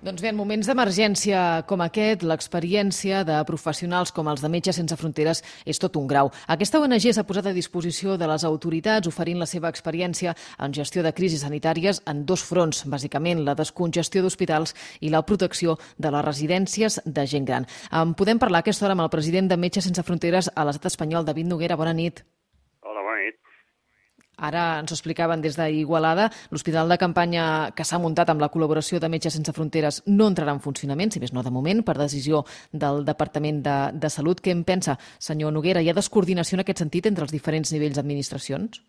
Doncs bé, en moments d'emergència com aquest, l'experiència de professionals com els de Metges Sense Fronteres és tot un grau. Aquesta ONG s'ha posat a disposició de les autoritats oferint la seva experiència en gestió de crisis sanitàries en dos fronts, bàsicament la descongestió d'hospitals i la protecció de les residències de gent gran. En podem parlar a aquesta hora amb el president de Metges Sense Fronteres a l'estat espanyol, David Noguera. Bona nit. Hola, bona nit. Ara ens ho explicaven des d'Igualada, l'hospital de campanya que s'ha muntat amb la col·laboració de Metges Sense Fronteres no entrarà en funcionament, si més no de moment, per decisió del Departament de Salut. Què en pensa, senyor Noguera? Hi ha descoordinació en aquest sentit entre els diferents nivells d'administracions?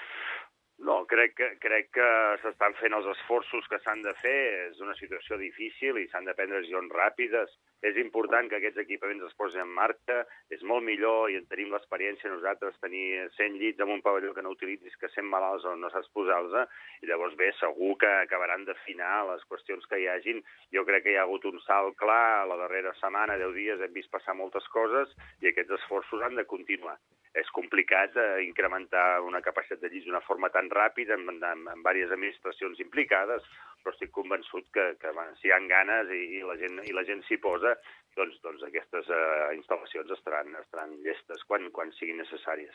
No, crec que s'estan fent els esforços que s'han de fer. És una situació difícil i s'han de prendre decisions ràpides. És important que aquests equipaments es posin en marxa. És molt millor, i en tenim l'experiència nosaltres, tenir 100 llits en un pavelló que no utilitzis que 100 malalts on no saps posar-los. I llavors bé, segur que acabaran d'afinar les qüestions que hi hagin. Jo crec que hi ha hagut un salt clar. A la darrera setmana, 10 dies, hem vist passar moltes coses i aquests esforços han de continuar. És complicat incrementar una capacitat de llits d'una forma tan ràpida en diverses administracions implicades, però estic convençut que si hi ha ganes i la gent s'hi posa, doncs aquestes instal·lacions estaran llestes quan siguin necessàries.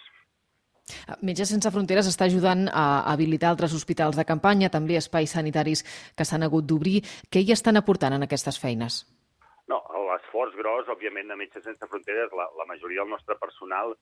Metges Sense Fronteres està ajudant a habilitar altres hospitals de campanya, també espais sanitaris que s'han hagut d'obrir. Què hi estan aportant en aquestes feines? No, l'esforç gros, òbviament, de Metges Sense Fronteres, la majoria del nostre personal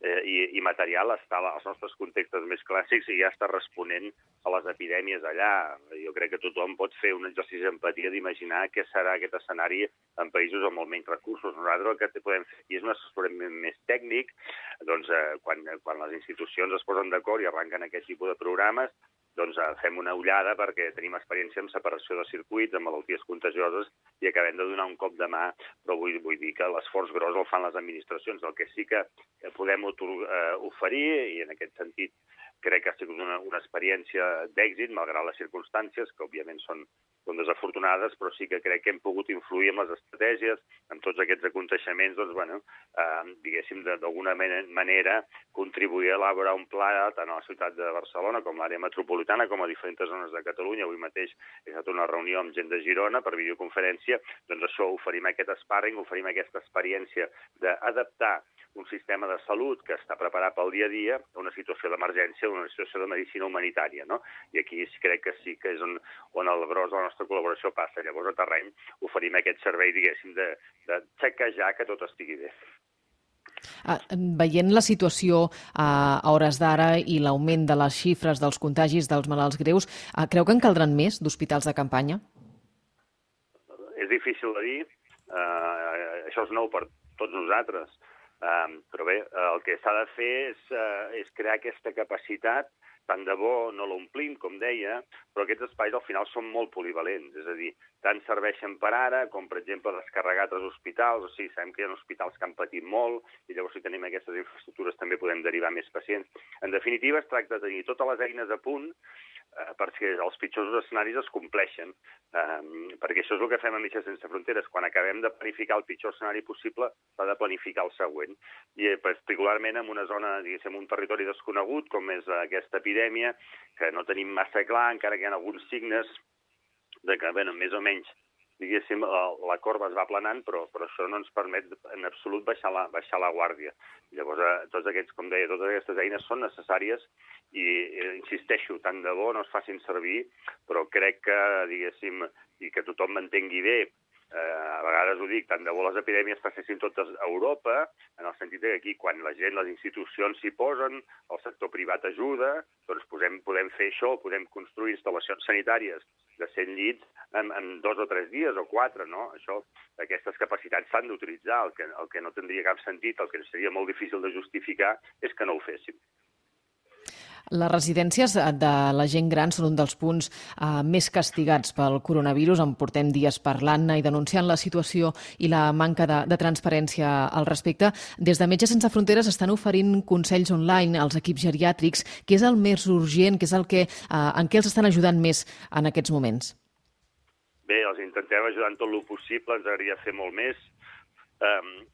i material està als nostres contextes més clàssics i ja està responent a les epidèmies allà. Jo crec que tothom pot fer un exercici d'empatia d'imaginar què serà aquest escenari en països amb molt menys recursos. Nosaltres el que podem fer aquí és un assessorament més tècnic, doncs quan les institucions es posen d'acord i arrenquen aquest tipus de programes, doncs fem una ullada perquè tenim experiència en separació de circuits, en malalties contagioses, i acabem de donar un cop de mà, però vull dir que l'esforç gros el fan les administracions. El que sí que podem oferir, i en aquest sentit crec que ha sigut una experiència d'èxit, malgrat les circumstàncies, que òbviament són desafortunades, però sí que crec que hem pogut influir en les estratègies, en tots aquests aconteixements, diguéssim, d'alguna manera contribuir a elaborar un pla tant a la ciutat de Barcelona com a l'àrea metropolitana, com a diferents zones de Catalunya. Avui mateix he estat una reunió amb gent de Girona per videoconferència, doncs això, oferim aquest sparring, oferim aquesta experiència d'adaptar un sistema de salut que està preparat pel dia a dia a una situació d'emergència, una situació de medicina humanitària, no? I aquí crec que sí que és on el gros de la nostra col·laboració passa. Llavors, a terreny, oferim aquest servei, diguéssim, de xequejar que tot estigui bé. Veient la situació a hores d'ara i l'augment de les xifres dels contagis dels malalts greus, creu que en caldran més d'hospitals de campanya? És difícil de dir. Això és nou per tots nosaltres. Però bé, el que s'ha de fer és crear aquesta capacitat. Tant de bo no l'omplim, com deia, però aquests espais al final són molt polivalents, és a dir, tant serveixen per ara com, per exemple, descarregar altres hospitals, o sigui, sabem que hi ha hospitals que han patit molt i llavors si tenim aquestes infraestructures també podem derivar més pacients. En definitiva, es tracta de tenir totes les eines a punt perquè els pitjors escenaris es compleixen, perquè això és el que fem a Metges Sense Fronteres. Quan acabem de planificar el pitjor escenari possible, s'ha de planificar el següent. I particularment en una zona, diguéssim, un territori desconegut, com és aquesta epidèmia, que no tenim massa clar, encara que hi ha alguns signes de que, bé, més o menys, diguéssim, la corba es va aplanant, però això no ens permet en absolut baixar la guàrdia. Llavors, tots aquests, com deia, totes aquestes eines són necessàries i insisteixo, tant de bo no es facin servir, però crec que, diguéssim, i que tothom m'entengui bé, a vegades ho dic, tant de bo les epidèmies passessin totes a Europa, en el sentit que aquí, quan la gent, les institucions s'hi posen, el sector privat ajuda, doncs podem fer això, podem construir instal·lacions sanitàries de 100 llits en 2 o 3 dies o 4, no? Aquestes capacitats s'han d'utilitzar. El que no tindria cap sentit, el que seria molt difícil de justificar, és que no ho féssim. Les residències de la gent gran són un dels punts més castigats pel coronavirus. En portem dies parlant-ne i denunciant la situació i la manca de transparència al respecte. Des de Metges Sense Fronteres estan oferint consells online als equips geriàtrics. Què és el més urgent? En què els estan ajudant més en aquests moments? Bé, els intentem ajudar en tot el possible. Ens agradaria fer molt més.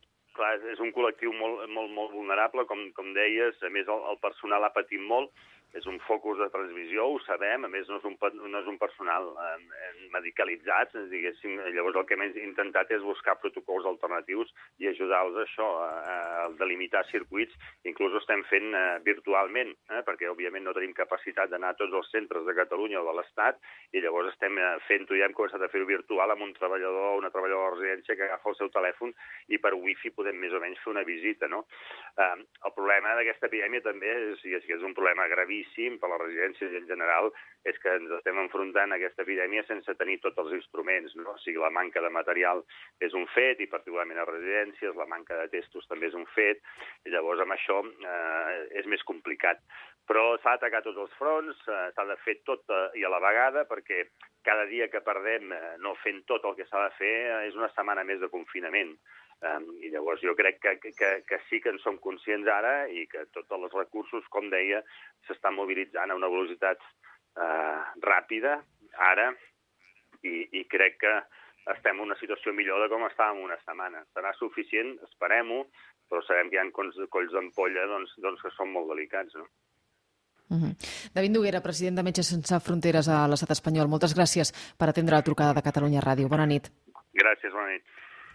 Clar, és un col·lectiu molt vulnerable, com deies. A més, el personal ha patit molt. és un focus de transmissió, ho sabem, a més no és un personal medicalitzat, diguéssim. Llavors el que hem intentat és buscar protocols alternatius i ajudar-los a això, a delimitar circuits. Inclús ho estem fent virtualment, perquè òbviament no tenim capacitat d'anar a tots els centres de Catalunya o de l'Estat, i llavors estem fent-ho, ja hem començat a fer-ho virtual amb un treballador o una treballadora de residència que agafa el seu telèfon i per wifi podem més o menys fer una visita, no? El problema d'aquesta epidèmia també és un problema gravíssim per a les residències i en general, és que ens estem enfrontant a aquesta epidèmia sense tenir tots els instruments, no? O sigui, la manca de material és un fet, i particularment a residències, la manca de testos també és un fet, i llavors amb això és més complicat. Però s'ha d'atacar tots els fronts, s'ha de fer tot i a la vegada, perquè cada dia que perdem no fent tot el que s'ha de fer és una setmana més de confinament. I llavors jo crec que sí que en som conscients ara i que tots els recursos, com deia, s'estan mobilitzant a una velocitat ràpida ara, i crec que estem en una situació millor de com estàvem una setmana. Serà suficient, esperem-ho, però sabem que hi ha colls d'ampolla que són molt delicats, no? David Noguera, president de Metges Sense Fronteres a l'Estat espanyol. Moltes gràcies per atendre la trucada de Catalunya Ràdio. Bona nit. Gràcies, bona nit.